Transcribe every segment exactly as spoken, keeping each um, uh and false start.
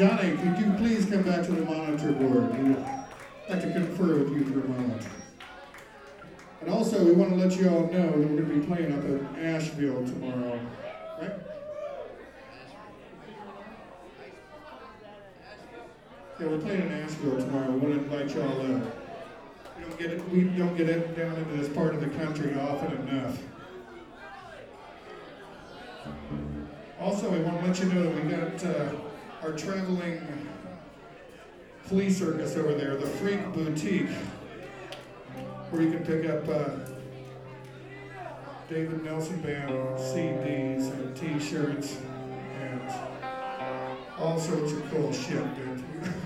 Johnny, could you please come back to the monitor board? We'd like to confer with you for a moment. And also, we want to let you all know that we're going to be playing up in Asheville tomorrow, right? Yeah, we're playing in Asheville tomorrow. We want to invite y'all. Uh, we don't get it. We don't get it down into this part of the country often enough. Also, we want to let you know that we got uh, our traveling flea circus over there, the Freak Boutique, where you can pick up uh, David Nelson Band C Ds and T-shirts and all sorts of cool shit, dude.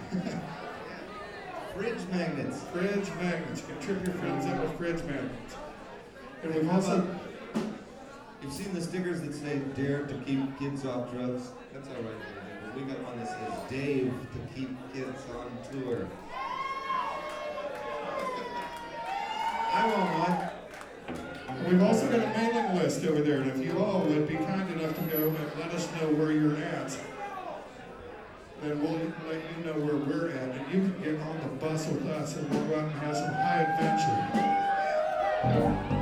Fridge magnets. Fridge magnets. You can trip your friends up with fridge magnets. And we've also... You've seen the stickers that say "Dare to keep kids off drugs"? That's all right. But we got one that says "Dave to keep kids on tour." I want one. We've also got a mailing list over there, and if you all would be kind enough to go and let us know where you're at, then we'll let you know where we're at, and you can get on the bus with us, and we'll go out and have some high adventure.